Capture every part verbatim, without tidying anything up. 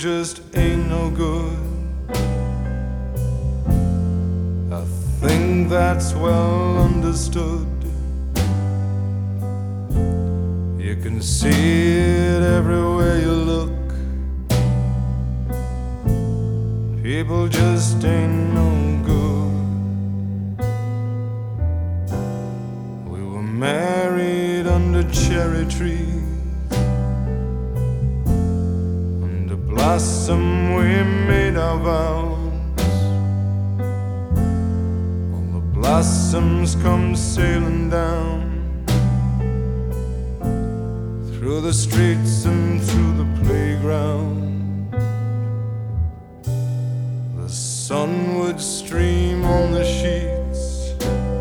just ain't no good. I think that's well understood. You can see it everywhere you look. People just ain't no good. We were married under cherry trees, under blossom we made our vows. All the blossoms come sailing down through the streets and through the playground. The sun would stream on the sheets,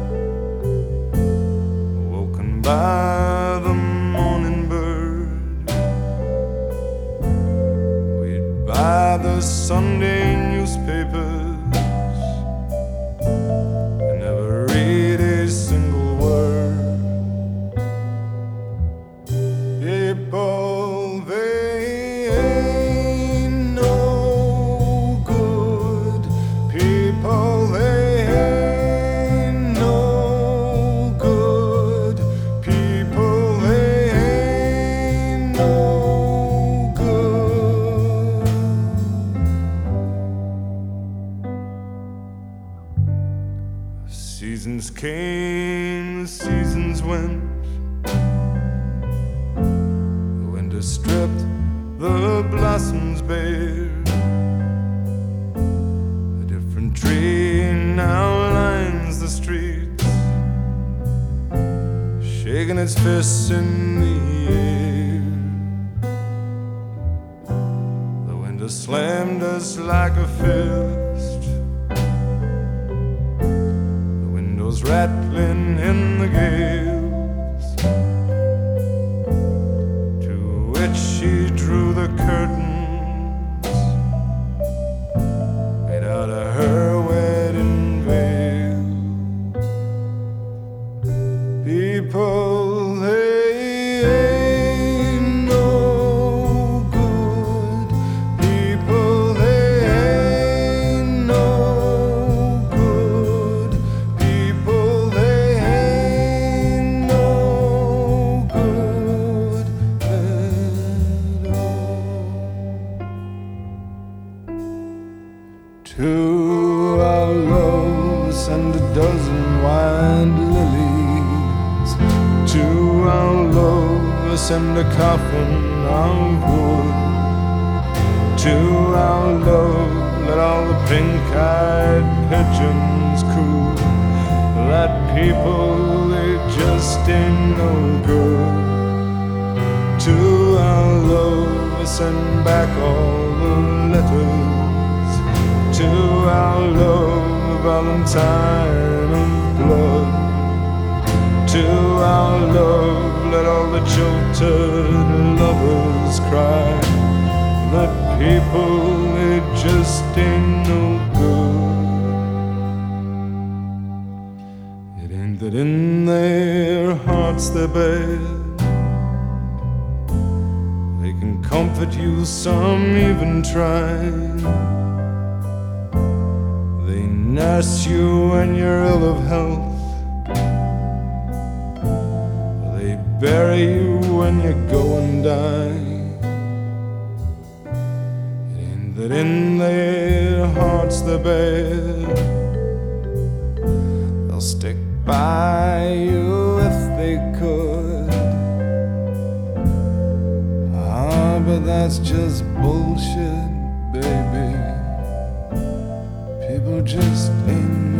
woken by the morning bird. We'd buy the Sunday newspapers and never read a single word. People, they ain't no good. People, they ain't no good. People, they ain't no good. Seasons came, seasons went. Stripped the blossoms bare. A different tree now lines the streets, shaking its fists in the air. The wind has slammed us like a fist, the windows rattling in the gale. She drew the curtains made out of her wedding veil. People, they ain't no good. People, they ain't no good. People, they ain't no good. To our love send a dozen white lilies. To our love send a coffin of wood. To our love let all the pink-eyed pigeons coo. That people, they just ain't no good. To our love send back all the letters. To our love, Valentine of blood. To our love, let all the jilted lovers cry. That people, they just ain't no good. It ain't that in their hearts they're bad. They can comfort you, some even try. They nurse you when you're ill of health. They bury you when you go and die. It ain't that in their hearts they're bad. They'll stick by you if they could. Ah, but that's just bullshit, baby. People just ain't